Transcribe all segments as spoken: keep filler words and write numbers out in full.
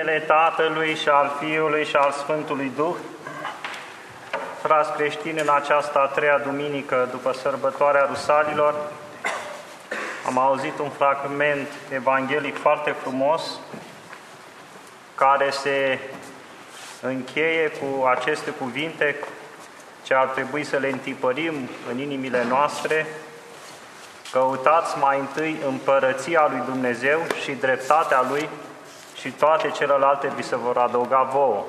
numele Tatălui și al Fiului și al Sfântului Duh. Frați creștini, în această a treia duminică după sărbătoarea Rusalilor, am auzit un fragment evanghelic foarte frumos, care se încheie cu aceste cuvinte ce ar trebui să le întipărim în inimile noastre: căutați mai întâi împărăția lui Dumnezeu și dreptatea Lui și toate celelalte vi se vor adăuga vouă.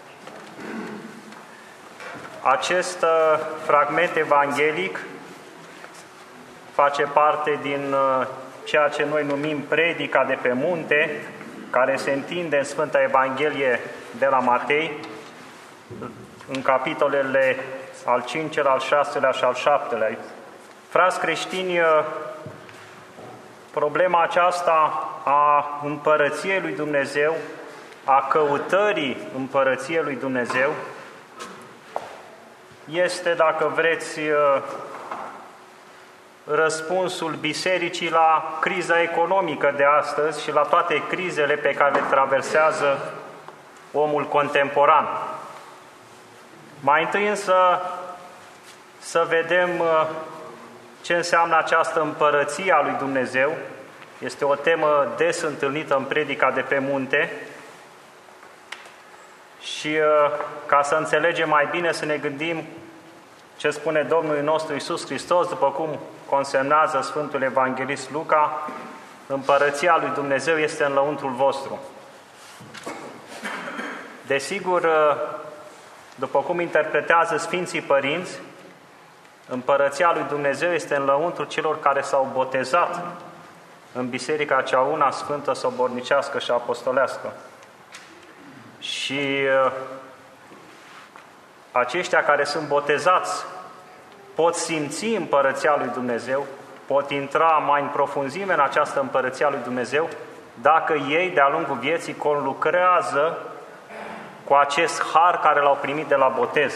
Acest fragment evanghelic face parte din ceea ce noi numim predica de pe munte, care se întinde în Sfânta Evanghelie de la Matei, în capitolele al cincelea, al șaselea și al șaptelea. Frați creștini, problema aceasta a împărăției lui Dumnezeu, a căutării împărăției lui Dumnezeu, este, dacă vreți, răspunsul bisericii la criza economică de astăzi și la toate crizele pe care le traversează omul contemporan. Mai întâi însă să vedem ce înseamnă această împărăție a lui Dumnezeu. Este o temă des întâlnită în predica de pe munte și ca să înțelegem mai bine, să ne gândim ce spune Domnul nostru Iisus Hristos, după cum consemnează Sfântul Evanghelist Luca: împărăția lui Dumnezeu este în lăuntrul vostru. Desigur, după cum interpretează Sfinții Părinți, împărăția lui Dumnezeu este în lăuntrul celor care s-au botezat în biserica cea una sfântă, sobornicească și apostolească. Și aceștia care sunt botezați pot simți împărăția lui Dumnezeu, pot intra mai în profunzime în această împărăția lui Dumnezeu, dacă ei, de-a lungul vieții, conlucrează cu acest har care l-au primit de la botez.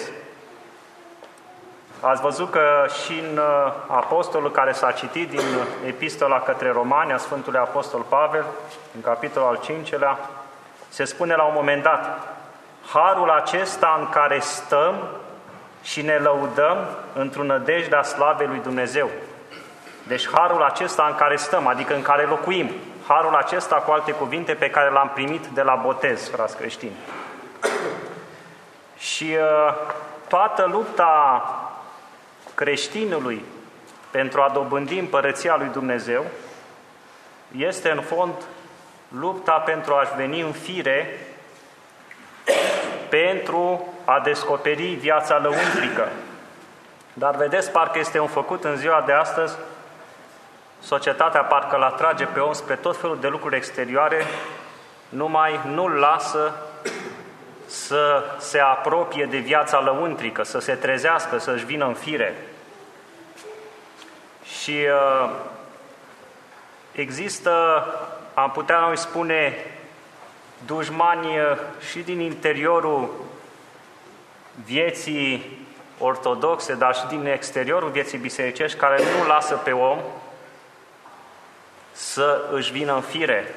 Ați văzut că și în apostolul care s-a citit din Epistola către Romani, a Sfântului Apostol Pavel, în capitolul al cincelea, se spune la un moment dat: harul acesta în care stăm și ne lăudăm într-o nădejdea slavei lui Dumnezeu. Deci harul acesta în care stăm, adică în care locuim, harul acesta, cu alte cuvinte, pe care l-am primit de la botez, frați creștini. Și uh, toată lupta creștinului pentru a dobândi împărăția lui Dumnezeu este în fond lupta pentru a-și veni în fire, pentru a descoperi viața lăuntrică. Dar vedeți, parcă este un făcut în ziua de astăzi, societatea parcă l atrage pe om spre tot felul de lucruri exterioare, numai nu-l lasă să se apropie de viața lăuntrică, să se trezească, să-și vină în fire. Și uh, există, am putea noi spune, dușmani și din interiorul vieții ortodoxe, dar și din exteriorul vieții bisericești, care nu lasă pe om să își vină în fire.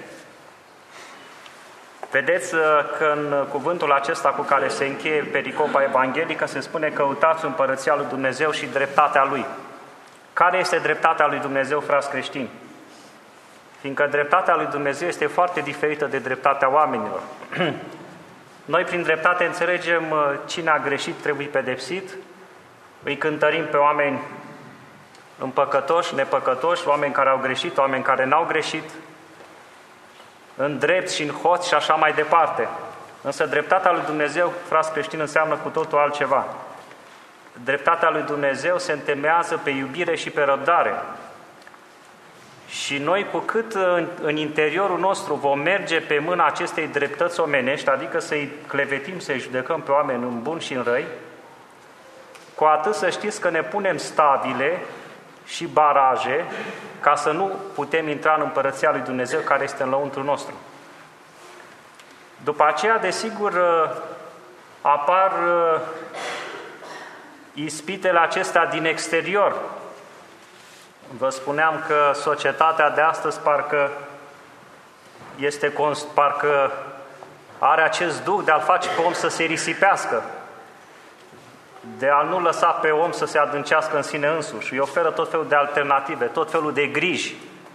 Vedeți că în cuvântul acesta cu care se încheie pericopa evanghelică se spune: căutați împărăția lui Dumnezeu și dreptatea Lui. Care este dreptatea lui Dumnezeu, frați creștini? Fiindcă dreptatea lui Dumnezeu este foarte diferită de dreptatea oamenilor. Noi prin dreptate înțelegem cine a greșit trebuie pedepsit, îi cântărim pe oameni împăcătoși, nepăcătoși, oameni care au greșit, oameni care n-au greșit, în drept și în hoț și așa mai departe. Însă dreptatea lui Dumnezeu, frați creștini, înseamnă cu totul altceva. Dreptatea lui Dumnezeu se întemeiază pe iubire și pe răbdare. Și noi, cu cât în, în interiorul nostru vom merge pe mâna acestei dreptăți omenești, adică să-i clevetim, să-i judecăm pe oameni în bun și în răi, cu atât să știți că ne punem stabile și baraje ca să nu putem intra în împărăția lui Dumnezeu care este în lăuntrul nostru. După aceea, desigur, apar ispitele acestea din exterior. Vă spuneam că societatea de astăzi parcă, este, parcă are acest duh de a-l face pe om să se risipească, de a nu lăsa pe om să se adâncească în sine însuși. Îi oferă tot felul de alternative, tot felul de griji.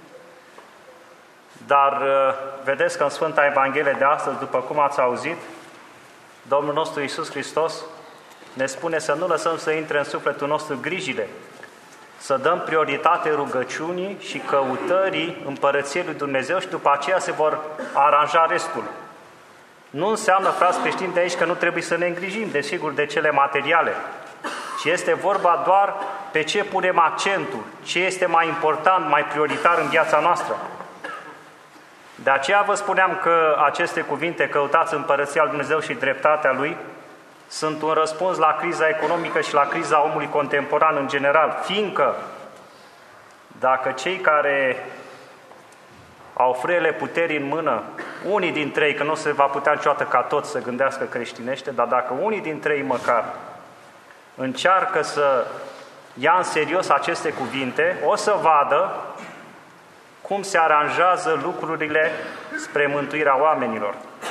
Dar vedeți că în Sfânta Evanghelie de astăzi, după cum ați auzit, Domnul nostru Iisus Hristos ne spune să nu lăsăm să intre în sufletul nostru grijile, să dăm prioritate rugăciunii și căutării Împărăției lui Dumnezeu și după aceea se vor aranja restul. Nu înseamnă, frați creștini, de aici că nu trebuie să ne îngrijim, desigur, de cele materiale, ci este vorba doar pe ce punem accentul, ce este mai important, mai prioritar în viața noastră. De aceea vă spuneam că aceste cuvinte, căutați Împărăția lui Dumnezeu și dreptatea Lui, sunt un răspuns la criza economică și la criza omului contemporan în general, fiindcă dacă cei care au frâiele puterii în mână, unii dintre ei, că nu se va putea niciodată ca toți să gândească creștinește, dar dacă unii dintre ei măcar încearcă să ia în serios aceste cuvinte, o să vadă cum se aranjează lucrurile spre mântuirea oamenilor.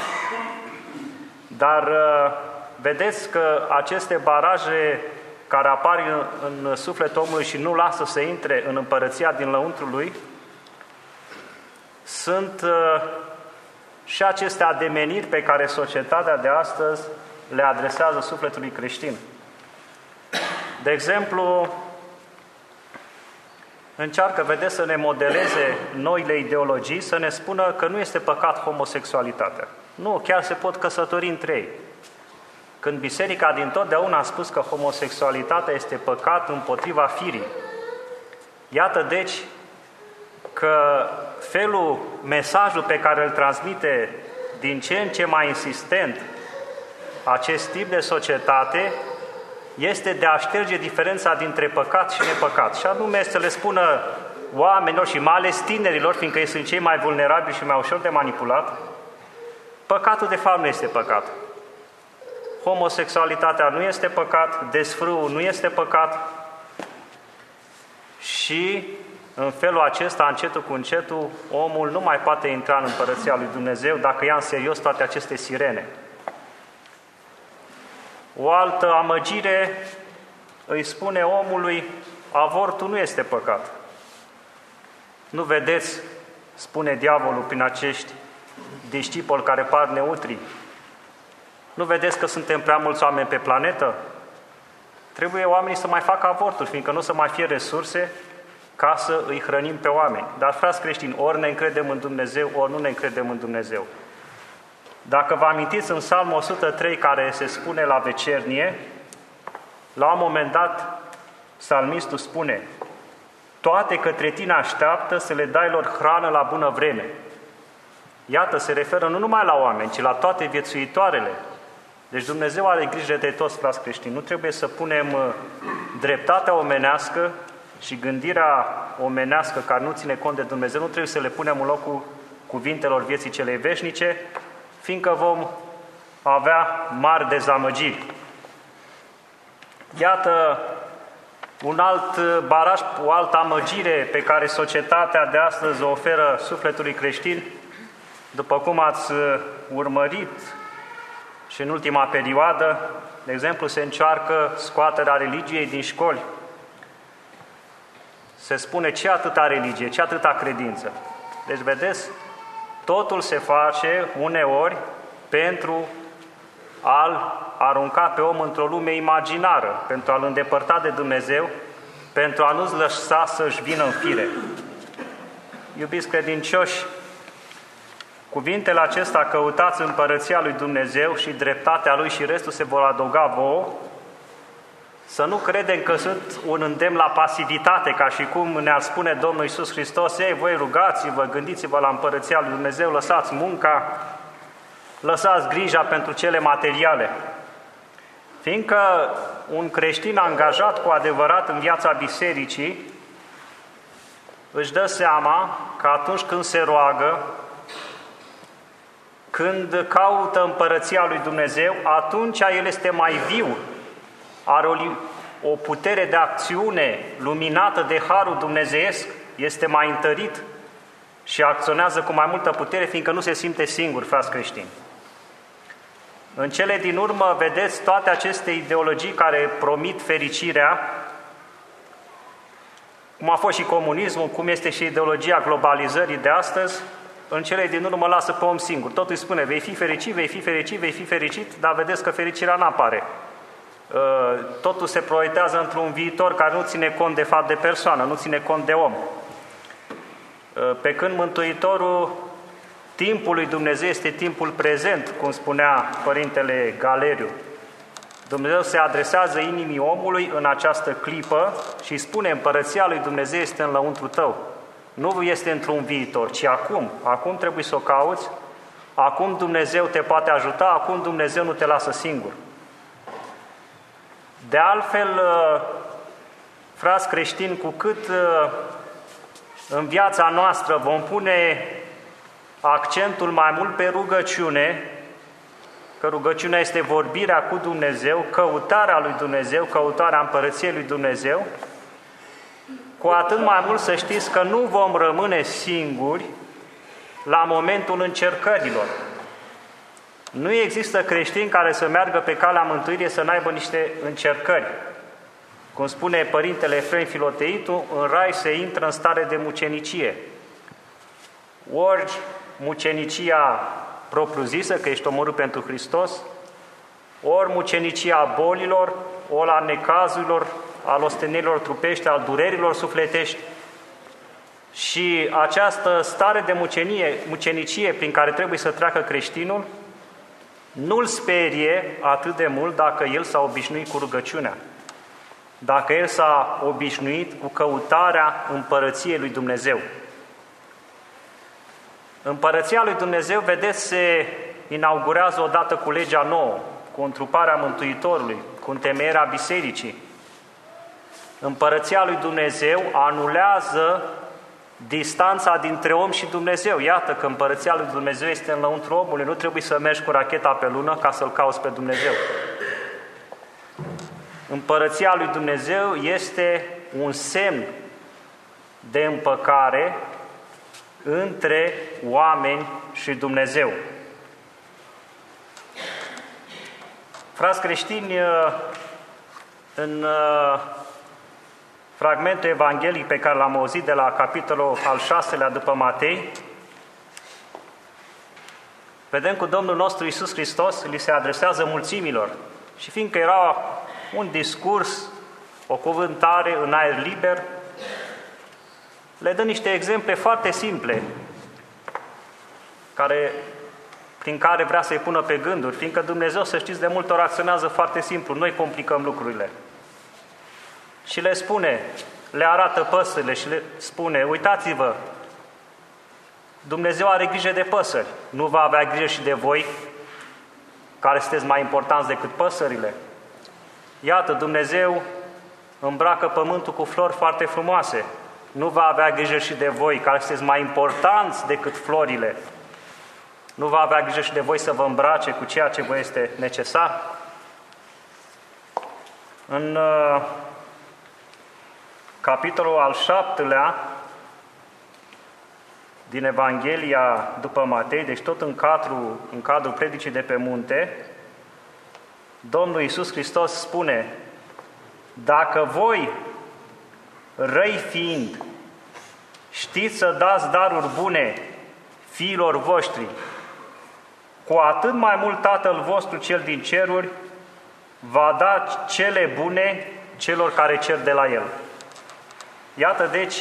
Dar vedeți că aceste baraje care apar în, în sufletul omului și nu lasă să intre în împărăția din lăuntrul lui, sunt uh, și aceste ademeniri pe care societatea de astăzi le adresează sufletului creștin. De exemplu, încearcă, vedeți, să ne modeleze noile ideologii, să ne spună că nu este păcat homosexualitatea. Nu, chiar se pot căsători între ei. Când Biserica dintotdeauna a spus că homosexualitatea este păcat împotriva firii. Iată, deci, că felul, mesajul pe care îl transmite din ce în ce mai insistent acest tip de societate este de a șterge diferența dintre păcat și nepăcat. Și anume să le spună oamenilor și mai ales tinerilor, fiindcă ei sunt cei mai vulnerabili și mai ușor de manipulat, păcatul de fapt nu este păcat. Homosexualitatea nu este păcat, desfrâul nu este păcat și în felul acesta, încetul cu încetul, omul nu mai poate intra în Împărăția lui Dumnezeu dacă ia în serios toate aceste sirene. O altă amăgire îi spune omului, avortul nu este păcat. Nu vedeți, spune diavolul prin acești discipoli care par neutri, nu vedeți că suntem prea mulți oameni pe planetă? Trebuie oamenii să mai facă avorturi, fiindcă nu să mai fie resurse ca să îi hrănim pe oameni. Dar, frați creștini, ori ne încredem în Dumnezeu, ori nu ne încredem în Dumnezeu. Dacă vă amintiți în Psalmul o sută trei, care se spune la vecernie, la un moment dat, psalmistul spune, toate către tine așteaptă să le dai lor hrană la bună vreme. Iată, se referă nu numai la oameni, ci la toate viețuitoarele. Deci Dumnezeu are grijă de toți, frați creștini. Nu trebuie să punem dreptatea omenească și gândirea omenească care nu ține cont de Dumnezeu, nu trebuie să le punem în locul cuvintelor vieții celei veșnice, fiindcă vom avea mari dezamăgiri. Iată un alt baraj, o altă amăgire pe care societatea de astăzi o oferă sufletului creștin, după cum ați urmărit și în ultima perioadă, de exemplu, se încearcă scoaterea religiei din școli. Se spune ce atâta religie, ce atâta credință. Deci, vedeți, totul se face uneori pentru a-l arunca pe om într-o lume imaginară, pentru a-l îndepărta de Dumnezeu, pentru a nu-ți lăsa să-și vină în fire. Iubiți credincioși, cuvintele acestea, căutați Împărăția lui Dumnezeu și dreptatea Lui și restul se vor adăuga vouă, să nu credem că sunt un îndemn la pasivitate, ca și cum ne-ar spune Domnul Iisus Hristos, ei, voi rugați-vă, gândiți-vă la Împărăția lui Dumnezeu, lăsați munca, lăsați grija pentru cele materiale. Fiindcă un creștin angajat cu adevărat în viața bisericii își dă seama că atunci când se roagă, când caută Împărăția lui Dumnezeu, atunci el este mai viu, are o, o putere de acțiune luminată de harul dumnezeiesc, este mai întărit și acționează cu mai multă putere, fiindcă nu se simte singur, frați creștini. În cele din urmă, vedeți, toate aceste ideologii care promit fericirea, cum a fost și comunismul, cum este și ideologia globalizării de astăzi, în cele din urmă lasă pe om singur. Totul îi spune, vei fi fericit, vei fi fericit, vei fi fericit, dar vedeți că fericirea nu apare. Totul se proiectează într-un viitor care nu ține cont de fapt de persoană, nu ține cont de om. Pe când Mântuitorul, timpul lui Dumnezeu este timpul prezent, cum spunea Părintele Galeriu. Dumnezeu se adresează inimii omului în această clipă și spune, împărăția lui Dumnezeu este în lăuntru tău. Nu este într-un viitor, ci acum. Acum trebuie să o cauți, acum Dumnezeu te poate ajuta, acum Dumnezeu nu te lasă singur. De altfel, frați creștini, cu cât în viața noastră vom pune accentul mai mult pe rugăciune, că rugăciunea este vorbirea cu Dumnezeu, căutarea lui Dumnezeu, căutarea împărăției lui Dumnezeu, cu atât mai mult să știți că nu vom rămâne singuri la momentul încercărilor. Nu există creștini care să meargă pe calea mântuirii să n-aibă niște încercări. Cum spune Părintele Efrem Filoteitu, în rai se intră în stare de mucenicie. Ori mucenicia propriu-zisă, că ești omorât pentru Hristos, ori mucenicia bolilor, ori a necazurilor, al ostenelor trupești, al durerilor sufletești. Și această stare de mucenie, mucenicie prin care trebuie să treacă creștinul, nu-l sperie atât de mult dacă el s-a obișnuit cu rugăciunea, dacă el s-a obișnuit cu căutarea împărăției lui Dumnezeu. Împărăția lui Dumnezeu, vedeți, se inaugurează odată cu legea nouă, cu întruparea Mântuitorului, cu întemeierea bisericii. Împărăția lui Dumnezeu anulează distanța dintre om și Dumnezeu. Iată că împărăția lui Dumnezeu este în lăuntru omului, nu trebuie să mergi cu racheta pe lună ca să-L cauți pe Dumnezeu. Împărăția lui Dumnezeu este un semn de împăcare între oameni și Dumnezeu. Frați creștini, în fragmentul evanghelic pe care l-am auzit de la capitolul al șaselea după Matei, vedem că Domnul nostru Iisus Hristos li se adresează mulțimilor și fiindcă era un discurs, o cuvântare în aer liber, le dă niște exemple foarte simple care, prin care vrea să-i pună pe gânduri, fiindcă Dumnezeu, să știți, de multe ori acționează foarte simplu, noi complicăm lucrurile. Și le spune, le arată păsările și le spune, uitați-vă, Dumnezeu are grijă de păsări, nu va avea grijă și de voi, care sunteți mai importanți decât păsările? Iată, Dumnezeu îmbracă pământul cu flori foarte frumoase, nu va avea grijă și de voi, care sunteți mai importanți decât florile? Nu va avea grijă și de voi să vă îmbrace cu ceea ce vă este necesar? În uh, capitolul al șaptelea din Evanghelia după Matei, deci tot în cadrul, în cadrul predicii de pe munte, Domnul Iisus Hristos spune, dacă voi, răi fiind, știți să dați daruri bune fiilor voștri, cu atât mai mult Tatăl vostru cel din ceruri va da cele bune celor care cer de la El. Iată, deci,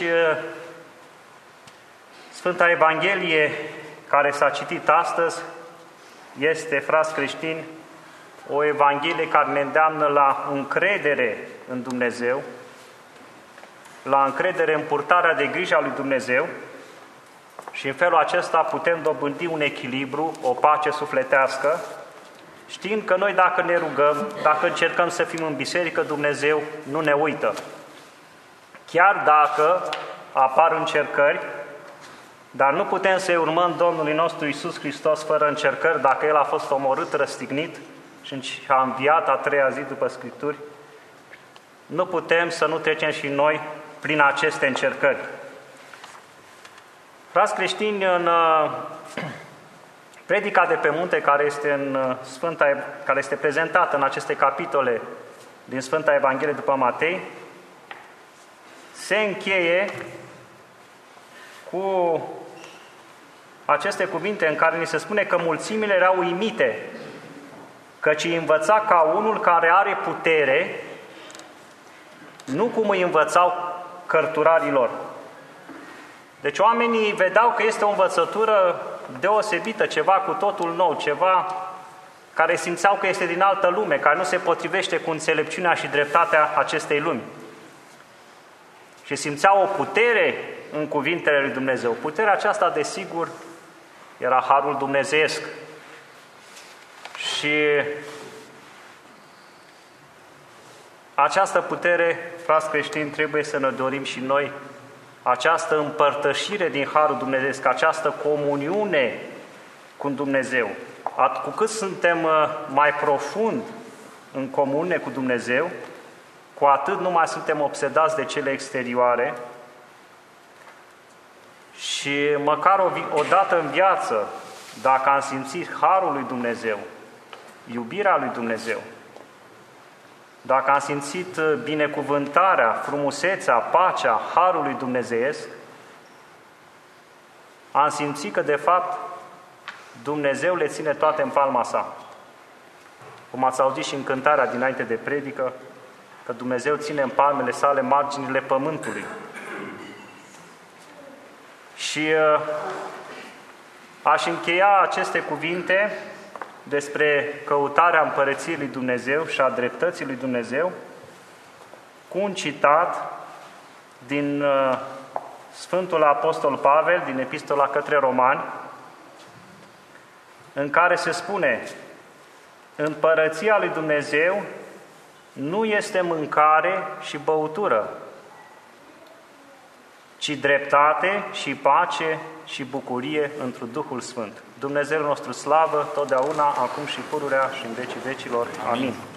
Sfânta Evanghelie care s-a citit astăzi este, frați creștini, o Evanghelie care ne îndeamnă la încredere în Dumnezeu, la încredere în purtarea de grijă a lui Dumnezeu și în felul acesta putem dobândi un echilibru, o pace sufletească, știind că noi dacă ne rugăm, dacă încercăm să fim în biserică, Dumnezeu nu ne uită. Chiar dacă apar încercări, dar nu putem să-i urmăm Domnului nostru Iisus Hristos fără încercări, dacă El a fost omorât, răstignit și a înviat a treia zi după Scripturi, nu putem să nu trecem și noi prin aceste încercări. Frați creștini, în Predica de pe munte care este, în Sfânta, care este prezentată în aceste capitole din Sfânta Evanghelie după Matei, se încheie cu aceste cuvinte în care ni se spune că mulțimile erau uimite, căci îi învăța ca unul care are putere, nu cum îi învățau cărturarilor. Deci oamenii vedeau că este o învățătură deosebită, ceva cu totul nou, ceva care simțeau că este din altă lume, care nu se potrivește cu înțelepciunea și dreptatea acestei lumi. Și simțeau o putere în cuvintele lui Dumnezeu. Puterea aceasta, desigur, era harul dumnezeiesc. Și această putere, frați creștini, trebuie să ne dorim și noi, această împărtășire din harul dumnezeiesc, această comuniune cu Dumnezeu. Cu cât suntem mai profund în comuniune cu Dumnezeu, cu atât nu mai suntem obsedați de cele exterioare și măcar o, o dată în viață, dacă am simțit harul lui Dumnezeu, iubirea lui Dumnezeu, dacă am simțit binecuvântarea, frumusețea, pacea, harul lui dumnezeiesc, am simțit că, de fapt, Dumnezeu le ține toate în palma sa. Cum ați auzit și în cântarea dinainte de predică, că Dumnezeu ține în palmele sale marginile pământului. Și uh, aș încheia aceste cuvinte despre căutarea împărăției lui Dumnezeu și a dreptății lui Dumnezeu cu un citat din uh, Sfântul Apostol Pavel, din Epistola către Romani, în care se spune: împărăția lui Dumnezeu nu este mâncare și băutură, ci dreptate și pace și bucurie întru Duhul Sfânt. Dumnezeu nostru slavă, totdeauna, acum și pururea și în vecii vecilor. Amin.